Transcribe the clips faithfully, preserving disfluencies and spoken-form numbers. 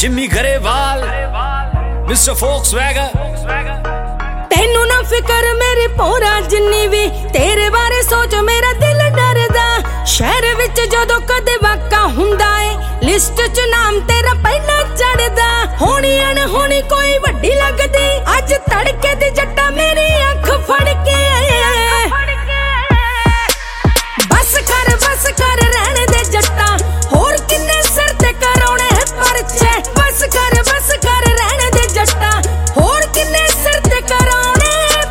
Jimmy Grewal mister Volkswagen. तेनू ना फिकर मेरी पोरा जिन्नी भी तेरे बारे सोच मेरा दिल डरदा। शहर विच जदों कदे वाका हुंदा है लिस्ट च नाम तेरा पहला चढ़दा। होनी अनहोनी कोई वड्डी लगदी अज तड़के दी जट्टा मेरी अख फड़ के। बस कर बस कर रहने दे जट्टा होर किन्ने सिर ते करौणे परचे। बस कर बस कर रहने दे जट्टा होर किन्ने सिर ते करौणे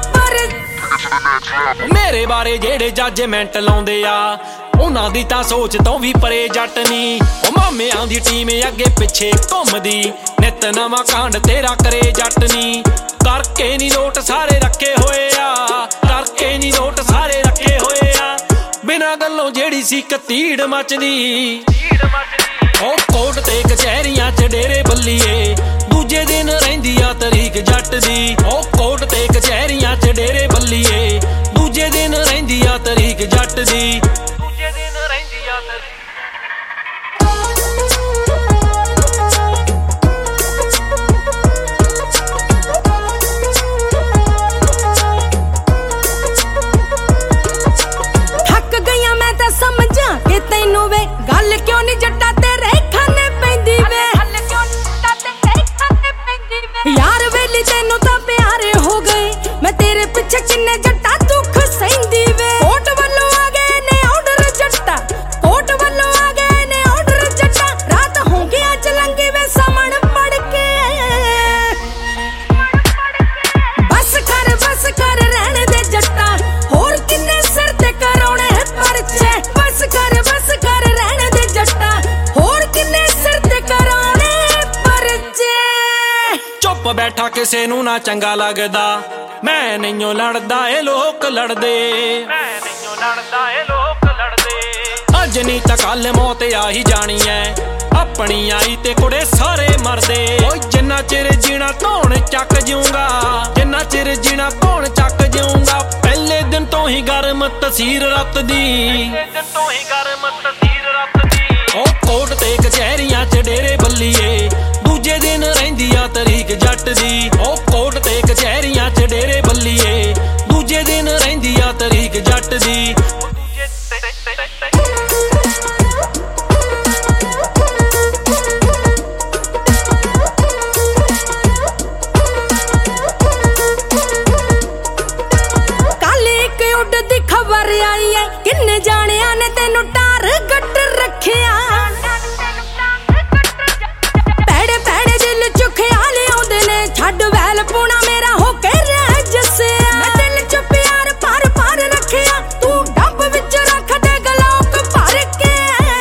परचे। मेरे बारे जेड़े जजमेंट लाउंदे आ उन्हां दी तां सोच तो भी परे जट नी। ओ मामियां दी टीम अगे पिछे घुमदी नित नवां कांड तेरा करे जट नी। करके नी नोट सारे रखे होए आ करके नी नोट सारे रखे होए आ। बिना गल्लों जेड़ी सी कतीड़ मचदी ओ कोर्ट ते कचहरियां च डेरे बल्लीए दूजे दिन रहिंदी आ तरीक जट दी। ओ कोर्ट ते कचहरियां च डेरे बल्लीए दूजे दिन रहिंदी आ तरीक जट दी। दूजे दिन रहिंदी आ तरीक गल क्यों नहीं जट्टा तेरे खाने पैंदी वे। यार वेली तेनू तां प्यारे हो गए मैं तेरे पीछे किन्ने जट्टा दुख सहिंदी वे। कोर्ट वालों आ गए ने ऑर्डर जट्टा कोर्ट वालों आ गए ने ऑर्डर जट्टा। रात हो गया चलंगी वे समण पड़ के। बस कर बस कर रहने दे जट्टा होर किन्ने सिर ते करौणे परचे। बस कर बस कर रहने दे जट्टा होर किन्ने सिर ते करौणे परचे। चुप बैठा किसे नू ना चंगा लगदा मैं नहीं लड़दा ए लोक लड़दे। मैं नहीं लड़दा ए लोक लड़दे। अज नहीं तां कल मौत आ ही जानी है अपनी आई ते कुड़े सारे मरदे। ओ जिन्ना चिर जीना धौन चक जूंगा जिन्ना चिर जीना धौन चक जूंगा। पहले दिन तो ही गर्म तसीर रत दी दिन तो ही गर्म तसीर रत दी। ओ कोर्ट ते कचहरियां च डेरे बल्लीए दूजे दिन रहिंदी आ तरीक जट दी। ओ कोर्ट ते कचहरियां च डेरे बल्लीए दूजे दिन रहिंदी आ तरीक जट दी। खबर आई है किन्ने जानिया ने तेनू टारगेट रखिया। पैड़े पैड़े दिल च ख्याल आउंदे ने छड्ड वैल पूना मेरा होके रह जसिया। मैं दिल च प्यार भर भर रखिया तू डंब विच रख दे गलोक भर के।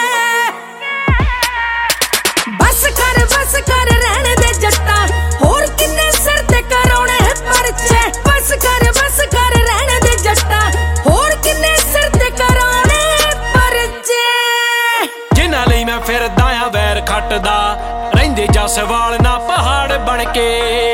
बस कर बस कर रहने दे जट्टा होर किन्ने सिर ते करौणे परचे। बस कर बस कर रहने दे जट्टा फिरदा आ वैर खटदा रहिंदे जसवाल ना पहाड़ बन के।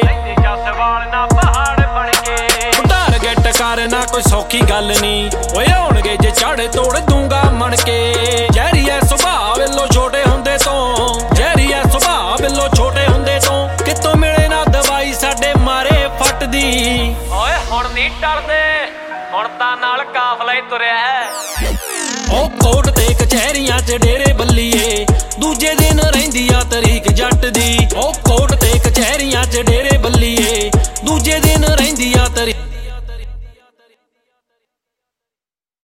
टारगेट करना कोई सौखी गल नहीं ओए होणगे जे चढ़ तोड़ दूंगा मन के। जहरी है सुभाव वेलो छोटे हुंदे तो जहरी है सुभाव वेलो छोटे हुंदे तो कितों मिले ना दवाई साडे मारे फटदी। ओए हुण नहीं डरदे हुण तां नाल काफला ही तुरिया है। ओ कोर्ट ते कचहरियां च डेरे बल्लीए दूजे दिन रहिंदी आ तरीक जट दी। ओ कोर्ट ते कचहरियां च डेरे बल्लीए दूजे दिन रहिंदी आ तरीक